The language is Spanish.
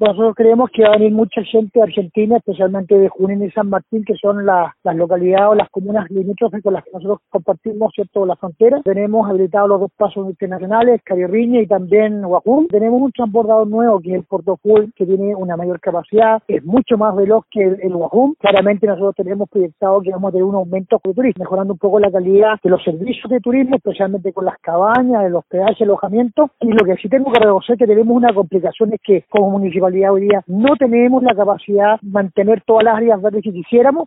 Pues nosotros creemos que va a venir mucha gente de Argentina, especialmente de Junín y San Martín, que son las localidades o las comunas limítrofes con las que nosotros compartimos, ¿cierto?, la frontera. Tenemos habilitados los dos pasos internacionales, Carirriña y también Huajún. Tenemos un transbordador nuevo que es el Puerto Full, que tiene una mayor capacidad, es mucho más veloz que el Huajún. Claramente nosotros tenemos proyectado que vamos a tener un aumento de turismo, mejorando un poco la calidad de los servicios de turismo, especialmente con las cabañas, los hospedaje, alojamiento. Y lo que sí tengo que reconocer que tenemos una complicación es que como municipalidad hoy día no tenemos la capacidad de mantener todas las áreas verdes que quisiéramos.